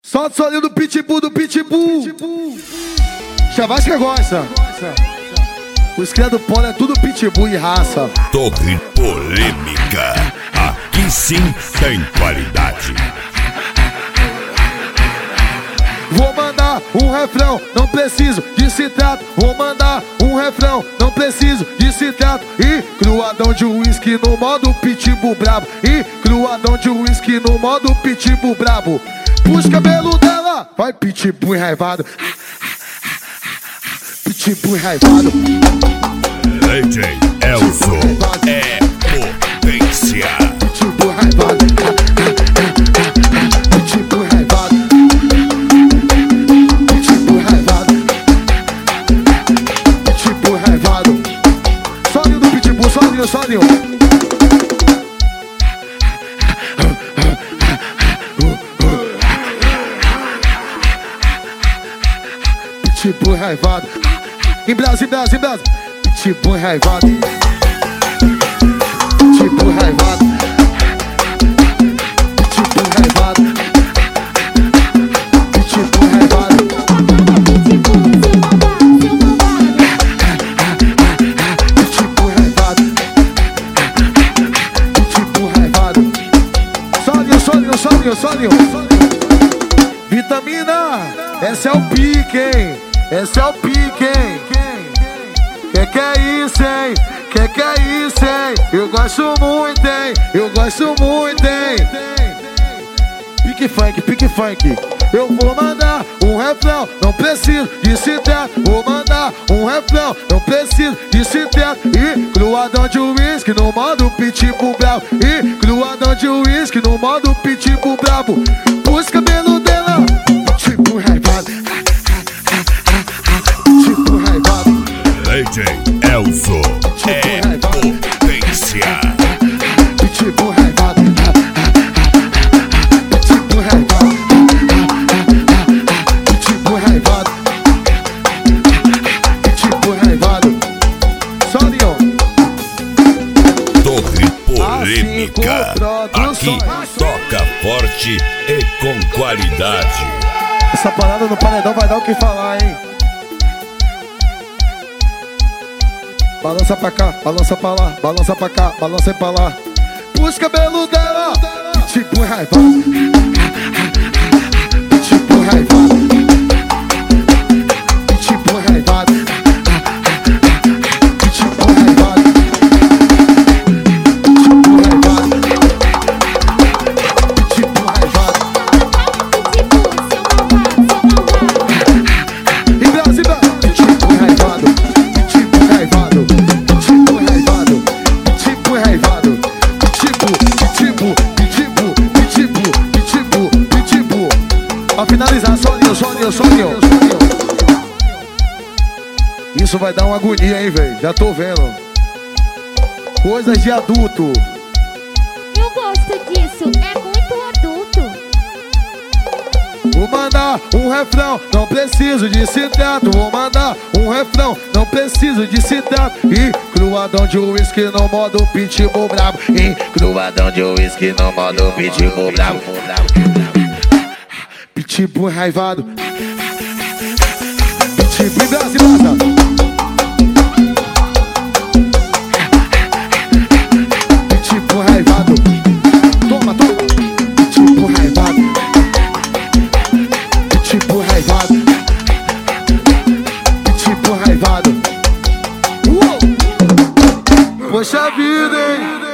Solta o solinho do pitbull, Chavasca gosta. Os cria do polo é tudo pitbull e raça. Torre Polêmica. Aqui sim tem qualidade. Vou mandar um refrão, não preciso de citrato. Vou mandar um refrão, não preciso de citrato. E cruadão de uísque no modo pitbull brabo. E cruadão de uísque no modo pitbull brabo. Puxa o cabelo dela, vai pitbull enraivado. Pitbull enraivado. DJ Elzo é potência. Pitbull enraivado. Pitbull enraivado. Pitbull enraivado. Pitbull enraivado. Solinho do pitbull, solinho. Pitbull enraivado. Em Brasil. Pitbull enraivado. Pitbull enraivado. Pitbull enraivado. Pitbull enraivado. Pitbull enraivado. Pitbull enraivado. Solinho. Vitamina, esse é o pique, hein? Esse é o pique, hein? Que é isso, hein? Que é isso, hein? Eu gosto muito, hein? Pique funk. Eu vou mandar um refrão, não preciso de citrato. Vou mandar um refrão, não preciso de citrato. E cruadão de uísque no modo pitbull brabo. E cruadão de uísque no modo pitbull brabo. Puxa o cabelo dela, pitbull enraivado. Pitbull enraivado. DJ Elzo é potência. Pitbull enraivado. Pitbull enraivado. Pitbull enraivado. Pitbull enraivado. Solinho. Torre Polêmica. Aqui toca forte e com qualidade. Essa parada no paredão vai dar o que falar, hein? Balança pra cá, balança pra lá, balança pra cá, balança pra lá. Puxa o cabelo dela, pitbull enraivado. Pitbull enraivado. Pitbull enraivado. Pitbull enraivado. Pitbull enraivado. Pitbull enraivado. Em Brasil, pitbull enraivado. Pitbull enraivado. Pra finalizar, solinho. Isso vai dar uma agonia, hein, velho? Já tô vendo. Coisas de adulto. Eu gosto disso, é muito adulto. Vou mandar um refrão, não preciso de citrato. Vou mandar um refrão, não preciso de citrato. E cruadão de uísque no modo pitbull brabo. E cruadão de uísque no modo pitbull brabo. Pitbull enraivado. Pitbull em Brasil. Pitbull enraivado. Toma. Pitbull enraivado. Pitbull enraivado. Pitbull enraivado. Poxa vida, hein?